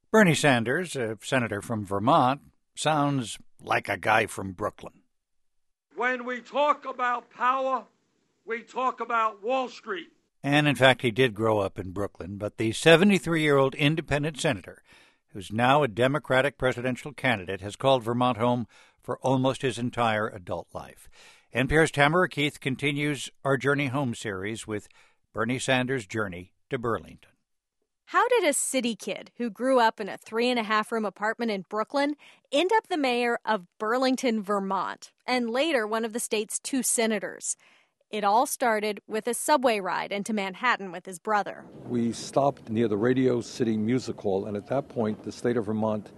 Bernie Sanders, a senator from Vermont, sounds like a guy from Brooklyn. When we talk about power, we talk about Wall Street. And in fact, he did grow up in Brooklyn, but the 73-year-old independent senator, who's now a Democratic presidential candidate, has called Vermont home for almost his entire adult life. NPR's Tamara Keith continues our Journey Home series with Bernie Sanders' journey to Burlington. How did a city kid who grew up in a 3.5-room apartment in Brooklyn end up the mayor of Burlington, Vermont, and later one of the state's 2 senators? It all started with a subway ride into Manhattan with his brother. We stopped near the Radio City Music Hall, and at that point, the state of Vermont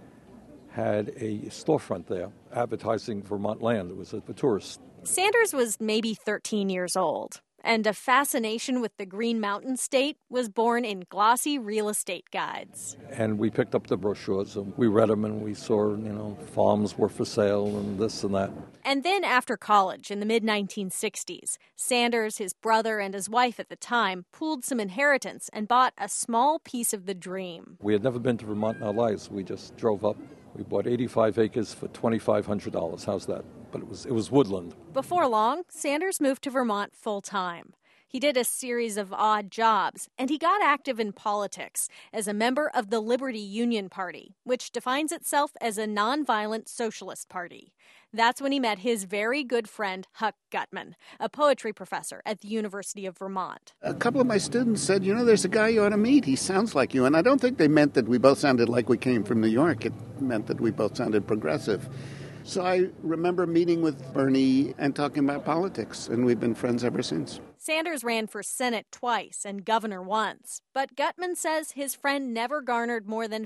had a storefront there advertising Vermont land. It was for tourists. Sanders was maybe 13 years old, and a fascination with the Green Mountain State was born in glossy real estate guides. And we picked up the brochures, and we read them, and we saw, farms were for sale and this and that. And then after college in the mid-1960s, Sanders, his brother, and his wife at the time pooled some inheritance and bought a small piece of the dream. We had never been to Vermont in our lives. We just drove up. We bought 85 acres for $2,500. How's that? But it was woodland. Before long, Sanders moved to Vermont full-time. He did a series of odd jobs, and he got active in politics as a member of the Liberty Union Party, which defines itself as a nonviolent socialist party. That's when he met his very good friend, Huck Gutman, a poetry professor at the University of Vermont. A couple of my students said, there's a guy you ought to meet. He sounds like you. And I don't think they meant that we both sounded like we came from New York. It meant that we both sounded progressive. So I remember meeting with Bernie and talking about politics, and we've been friends ever since. Sanders ran for Senate twice and governor once, but Gutman says his friend never garnered more than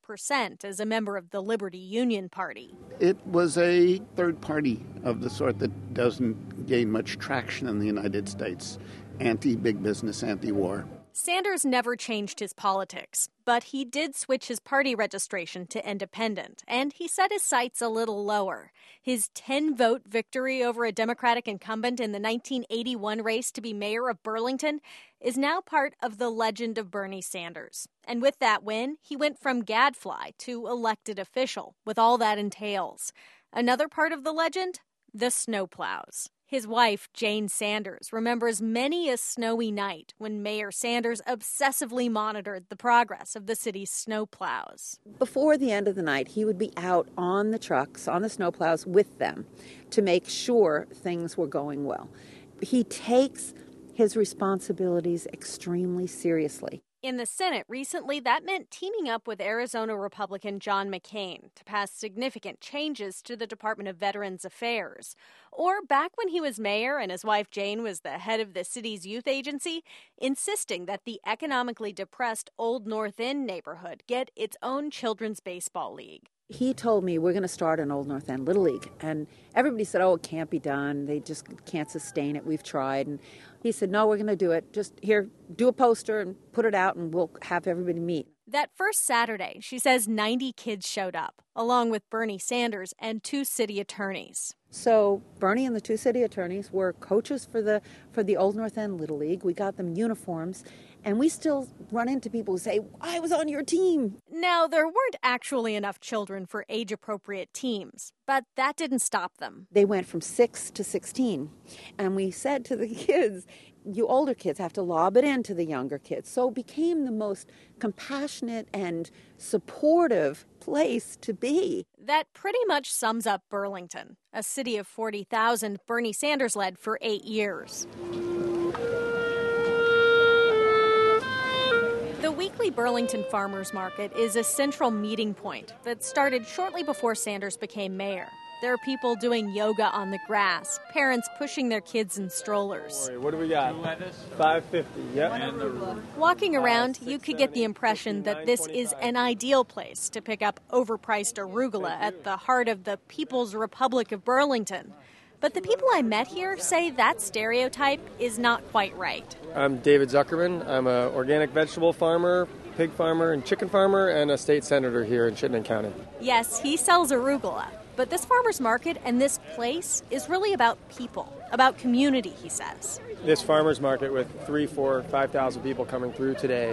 5% as a member of the Liberty Union Party. It was a third party of the sort that doesn't gain much traction in the United States. Anti-big business, anti-war. Sanders never changed his politics, but he did switch his party registration to independent, and he set his sights a little lower. His 10-vote victory over a Democratic incumbent in the 1981 race to be mayor of Burlington is now part of the legend of Bernie Sanders. And with that win, he went from gadfly to elected official, with all that entails. Another part of the legend? The snowplows. His wife, Jane Sanders, remembers many a snowy night when Mayor Sanders obsessively monitored the progress of the city's snowplows. Before the end of the night, he would be out on the trucks, on the snowplows with them to make sure things were going well. He takes his responsibilities extremely seriously. In the Senate recently, that meant teaming up with Arizona Republican John McCain to pass significant changes to the Department of Veterans Affairs. Or back when he was mayor and his wife Jane was the head of the city's youth agency, insisting that the economically depressed Old North End neighborhood get its own children's baseball league. He told me we're going to start an Old North End Little League. And everybody said, it can't be done. They just can't sustain it. We've tried. And he said, no, we're going to do it. Just here, do a poster and put it out and we'll have everybody meet. That first Saturday, she says 90 kids showed up, along with Bernie Sanders and 2 city attorneys. So Bernie and the 2 city attorneys were coaches for the Old North End Little League. We got them uniforms, and we still run into people who say, I was on your team. Now, there weren't actually enough children for age-appropriate teams, but that didn't stop them. They went from 6 to 16, and we said to the kids, you older kids have to lob it into the younger kids. So it became the most compassionate and supportive place to be. That pretty much sums up Burlington, a city of 40,000 Bernie Sanders led for 8 years. The weekly Burlington Farmers Market is a central meeting point that started shortly before Sanders became mayor. There are people doing yoga on the grass, parents pushing their kids in strollers. What do we got? $5.50, yep. Walking around, you could get the impression that this is an ideal place to pick up overpriced arugula at the heart of the People's Republic of Burlington. But the people I met here say that stereotype is not quite right. I'm David Zuckerman. I'm an organic vegetable farmer, pig farmer, and chicken farmer, and a state senator here in Chittenden County. Yes, he sells arugula. But this farmer's market and this place is really about people, about community, he says. This farmer's market with 3,000, 4,000, 5,000 people coming through today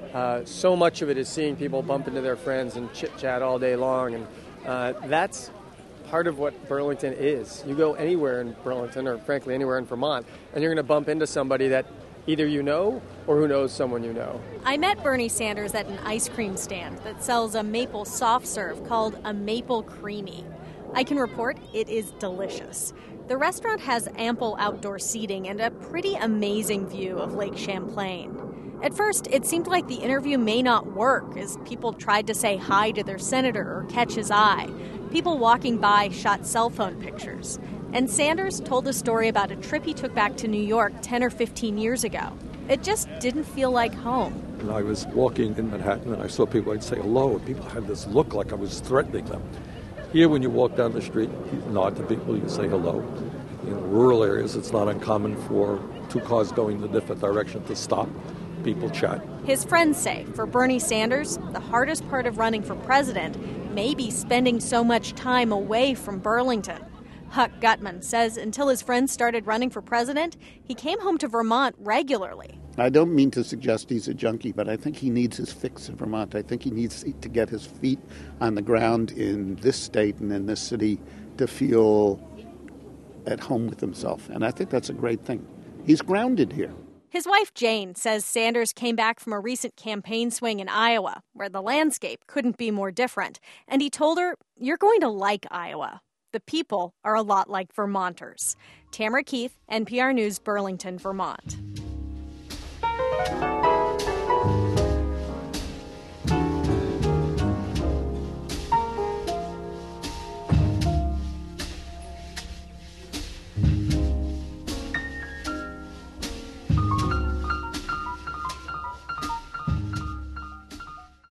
So much of it is seeing people bump into their friends and chit-chat all day long, and that's part of what Burlington is. You go anywhere in Burlington, or frankly anywhere in Vermont, and you're going to bump into somebody that either you know or who knows someone you know. I met Bernie Sanders at an ice cream stand that sells a maple soft serve called a Maple Creamy. I can report it is delicious. The restaurant has ample outdoor seating and a pretty amazing view of Lake Champlain. At first, it seemed like the interview may not work as people tried to say hi to their senator or catch his eye. People walking by shot cell phone pictures. And Sanders told a story about a trip he took back to New York 10 or 15 years ago. It just didn't feel like home. And I was walking in Manhattan and I saw people, I'd say hello, and people had this look like I was threatening them. Here, when you walk down the street, you nod to people, you say hello. In rural areas, it's not uncommon for two cars going in a different direction to stop. People chat. His friends say for Bernie Sanders, the hardest part of running for president may be spending so much time away from Burlington. Huck Gutman says until his friends started running for president, he came home to Vermont regularly. I don't mean to suggest he's a junkie, but I think he needs his fix in Vermont. I think he needs to get his feet on the ground in this state and in this city to feel at home with himself. And I think that's a great thing. He's grounded here. His wife, Jane, says Sanders came back from a recent campaign swing in Iowa, where the landscape couldn't be more different. And he told her, "You're going to like Iowa. The people are a lot like Vermonters." Tamara Keith, NPR News, Burlington, Vermont.